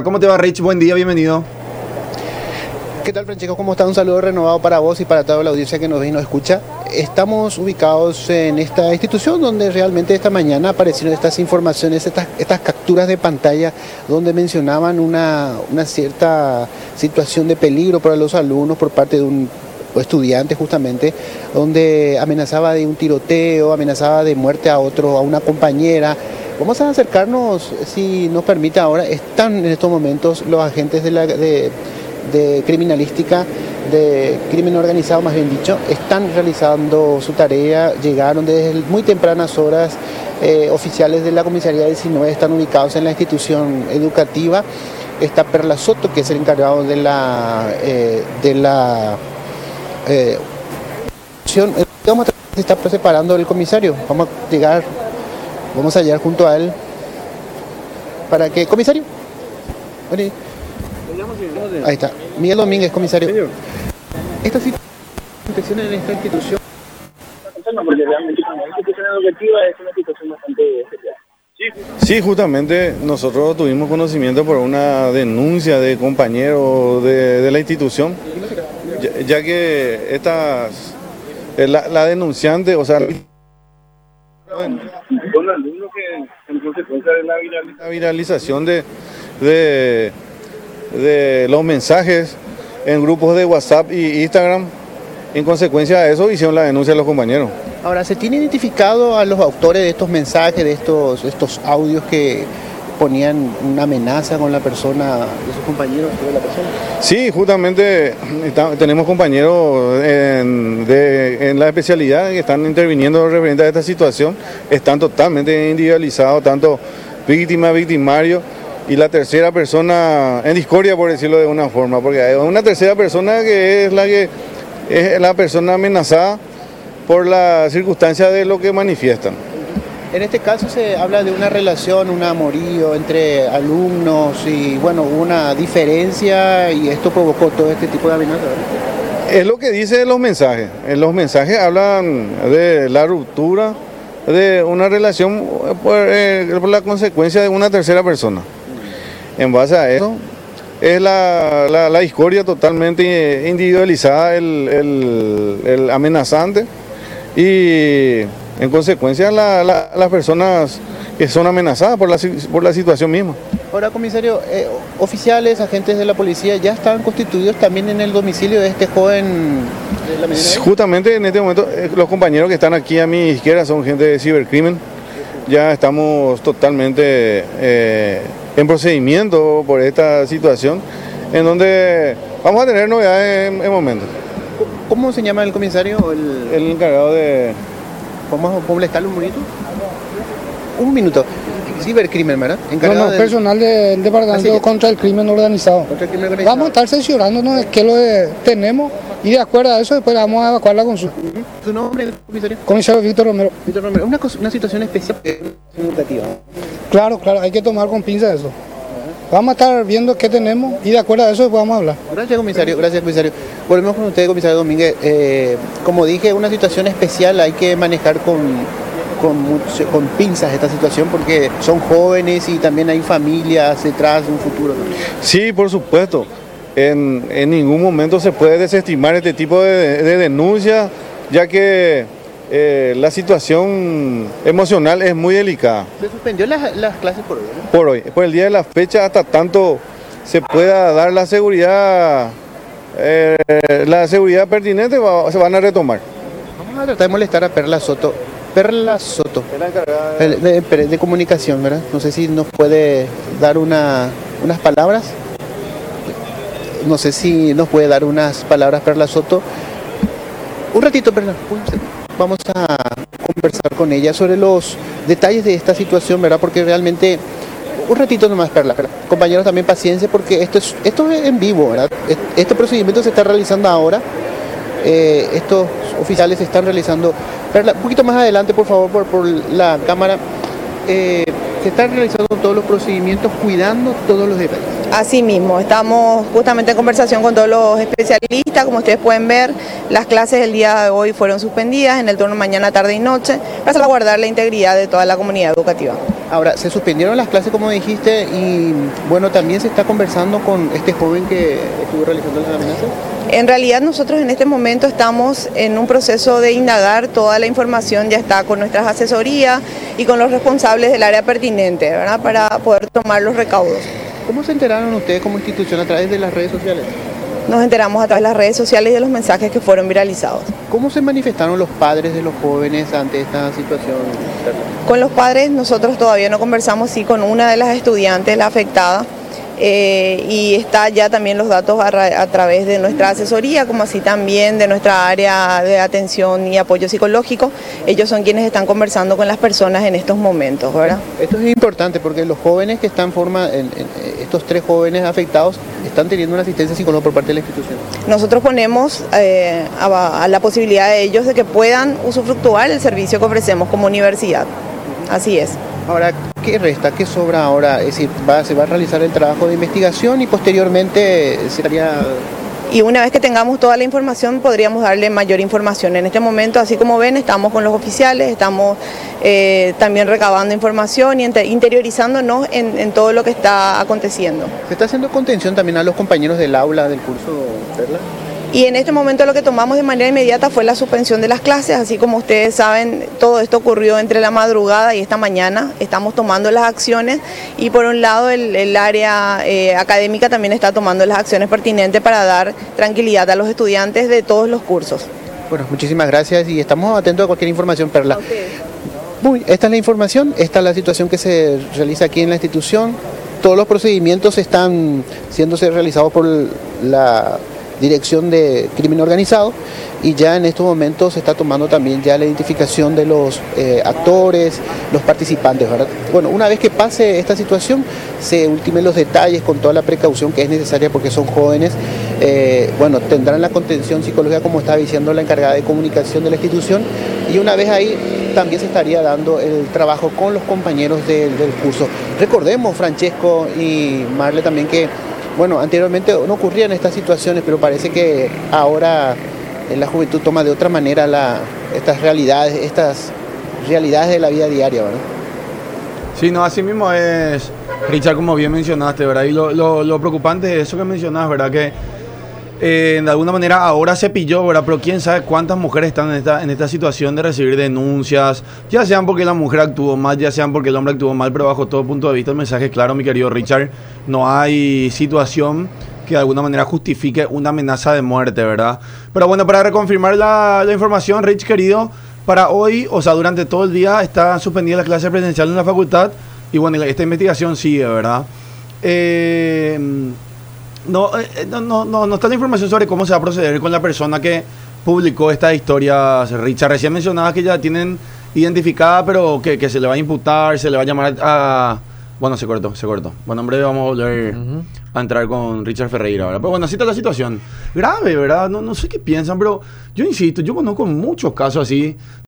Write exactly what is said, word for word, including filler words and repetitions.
¿Cómo te va, Rich? Buen día, bienvenido. ¿Qué tal, Francesco? ¿Cómo está? Un saludo renovado para vos y para toda la audiencia que nos ve y nos escucha. Estamos ubicados en esta institución donde realmente esta mañana aparecieron estas informaciones, estas, estas capturas de pantalla donde mencionaban una, una cierta situación de peligro para los alumnos por parte de un estudiante justamente, donde amenazaba de un tiroteo, amenazaba de muerte a otro, a una compañera. Vamos a acercarnos, si nos permite ahora. Están en estos momentos los agentes de la... De, de criminalística, de crimen organizado más bien dicho, están realizando su tarea, llegaron desde muy tempranas horas, eh, oficiales de la comisaría diecinueve están ubicados en la institución educativa. Está Perla Soto, que es el encargado de la eh, de la eh, vamos a se está preparando el comisario, vamos a llegar, vamos a llegar junto a él para que, comisario, bueno, ahí está, Miguel Domínguez, comisario. Señor. Esta situación en esta institución, porque realmente como institución educativa es una situación bastante especial. Sí, justamente nosotros tuvimos conocimiento por una denuncia de compañeros de, de la institución, ya, ya que estas, la, la denunciante, o sea, con alumnos que en consecuencia de la, viral, la viralización de, de de los mensajes en grupos de WhatsApp y Instagram, en consecuencia de eso hicieron la denuncia a los compañeros. Ahora, ¿se tiene identificado a los autores de estos mensajes, de estos, estos audios que ponían una amenaza con la persona, de sus compañeros, de la persona? Sí, justamente está, tenemos compañeros en, de, en la especialidad que están interviniendo referente a esta situación, están totalmente individualizados, tanto víctima, victimario, y la tercera persona en discordia, por decirlo de una forma, porque hay una tercera persona que es la que es la persona amenazada por la circunstancia de lo que manifiestan. En este caso se habla de una relación, un amorío entre alumnos y bueno, una diferencia y esto provocó todo este tipo de amenazas, ¿verdad? Es lo que dice los mensajes. En los mensajes hablan de la ruptura de una relación por, eh, por la consecuencia de una tercera persona. En base a eso, es la, la, la discordia totalmente individualizada, el, el, el amenazante y en consecuencia la, la, las personas que son amenazadas por la, por la situación misma. Ahora, comisario, eh, oficiales, agentes de la policía ya están constituidos también en el domicilio de este joven. De la Justamente en este momento eh, los compañeros que están aquí a mi izquierda son gente de cibercrimen. Ya estamos totalmente eh, en procedimiento por esta situación, en donde vamos a tener novedades en, en momentos. ¿Cómo se llama el comisario? El, el encargado de... ¿Vamos a molestarle un minuto? Un minuto. Cibercrimen, ¿verdad? Encargado no, no, del... personal del Departamento ¿Ah, sí? contra el Crimen Organizado. Contra el crimen organizado. Vamos a estar censurándonos qué es lo que tenemos y de acuerdo a eso después vamos a evacuar la consulta. ¿Su nombre, comisario? Comisario Víctor Romero. Víctor Romero, una, cosa, una situación especial educativa. Claro, claro, hay que tomar con pinzas eso. Vamos a estar viendo qué tenemos y de acuerdo a eso después vamos a hablar. Gracias, comisario. Gracias, comisario. Volvemos con usted, comisario Domínguez. Eh, como dije, una situación especial, hay que manejar con, con, mucho, con pinzas esta situación porque son jóvenes y también hay familias detrás de un futuro, ¿no? Sí, por supuesto. En, en ningún momento se puede desestimar este tipo de, de denuncias, ya que eh, la situación emocional es muy delicada. ¿Se suspendió las, las clases por hoy? ¿no? Por hoy, por el día de la fecha, hasta tanto se pueda dar la seguridad, eh, la seguridad pertinente, va, se van a retomar. Vamos a tratar de molestar a Perla Soto. Perla Soto, de, de, de, de comunicación, ¿verdad? No sé si nos puede dar una, unas palabras. No sé si nos puede dar unas palabras Perla Soto. Un ratito, Perla. Vamos a conversar con ella sobre los detalles de esta situación, ¿verdad? Porque realmente, un ratito nomás, Perla. Perla. Compañeros, también paciencia porque esto es, esto es en vivo, ¿verdad? Este procedimiento se está realizando ahora. Eh, estos oficiales se están realizando. Perla, un poquito más adelante, por favor, por, por la cámara. Eh, se están realizando todos los procedimientos, cuidando todos los detalles. Así mismo, estamos justamente en conversación con todos los especialistas, como ustedes pueden ver, las clases del día de hoy fueron suspendidas en el turno mañana, tarde y noche, para salvaguardar la integridad de toda la comunidad educativa. Ahora, se suspendieron las clases, como dijiste, y bueno, también se está conversando con este joven que estuvo realizando las amenazas. En realidad nosotros en este momento estamos en un proceso de indagar, toda la información ya está con nuestras asesorías y con los responsables del área pertinente, ¿verdad? Para poder tomar los recaudos. ¿Cómo se enteraron ustedes como institución? ¿A través de las redes sociales? Nos enteramos a través de las redes sociales y de los mensajes que fueron viralizados. ¿Cómo se manifestaron los padres de los jóvenes ante esta situación? Con los padres nosotros todavía no conversamos, sí, con una de las estudiantes, la afectada, eh, y está ya también los datos a, a través de nuestra asesoría, como así también de nuestra área de atención y apoyo psicológico. Ellos son quienes están conversando con las personas en estos momentos, ¿verdad? Esto es importante porque los jóvenes que están forma, en, en, estos tres jóvenes afectados, están teniendo una asistencia psicológica por parte de la institución. Nosotros ponemos eh, a, a la posibilidad de ellos de que puedan usufructuar el servicio que ofrecemos como universidad. Así es. Ahora, ¿qué resta? ¿Qué sobra ahora? Es decir, va, se va a realizar el trabajo de investigación y posteriormente se haría... Y una vez que tengamos toda la información, podríamos darle mayor información. En este momento, así como ven, estamos con los oficiales, estamos eh, también recabando información y interiorizándonos en, en todo lo que está aconteciendo. ¿Se está haciendo contención también a los compañeros del aula del curso, Perla? Y en este momento lo que tomamos de manera inmediata fue la suspensión de las clases, así como ustedes saben, todo esto ocurrió entre la madrugada y esta mañana, estamos tomando las acciones y por un lado el, el área eh, académica también está tomando las acciones pertinentes para dar tranquilidad a los estudiantes de todos los cursos. Bueno, muchísimas gracias y estamos atentos a cualquier información, Perla. Muy, esta es la información, esta es la situación que se realiza aquí en la institución, todos los procedimientos están siéndose realizados por la Dirección de Crimen Organizado y ya en estos momentos se está tomando también ya la identificación de los eh, actores, los participantes, ¿verdad? Bueno, una vez que pase esta situación, se ultimen los detalles con toda la precaución que es necesaria porque son jóvenes, eh, bueno, tendrán la contención psicológica como estaba diciendo la encargada de comunicación de la institución y una vez ahí también se estaría dando el trabajo con los compañeros del, del curso. Recordemos, Francesco y Marle también que bueno, anteriormente no ocurrían estas situaciones, pero parece que ahora la juventud toma de otra manera la, estas realidades, estas realidades de la vida diaria, ¿verdad? Sí, no, así mismo es, Richard, como bien mencionaste, ¿verdad? Y lo, lo, lo preocupante es eso que mencionas, ¿verdad? Que eh, de alguna manera ahora se pilló, ¿verdad? Pero quién sabe cuántas mujeres están en esta, en esta situación de recibir denuncias, ya sean porque la mujer actuó mal, ya sean porque el hombre actuó mal, pero bajo todo punto de vista el mensaje es claro, mi querido Richard, no hay situación que de alguna manera justifique una amenaza de muerte, ¿verdad? Pero bueno, para reconfirmar la, la información, Rich, querido, para hoy, o sea, durante todo el día están suspendidas las clases presenciales en la facultad y bueno, esta investigación sigue, ¿verdad? Eh... No, no, no, no, no está la información sobre cómo se va a proceder con la persona que publicó esta historia, Richard. Recién mencionaba que ya tienen identificada, pero que, que se le va a imputar, se le va a llamar a... a bueno, se cortó, se cortó. Bueno, hombre, vamos a volver uh-huh. a entrar con Richard Ferreira, ¿verdad? Pero bueno, así está la situación. Grave, ¿verdad? No, no sé qué piensan, pero yo insisto, yo conozco muchos casos así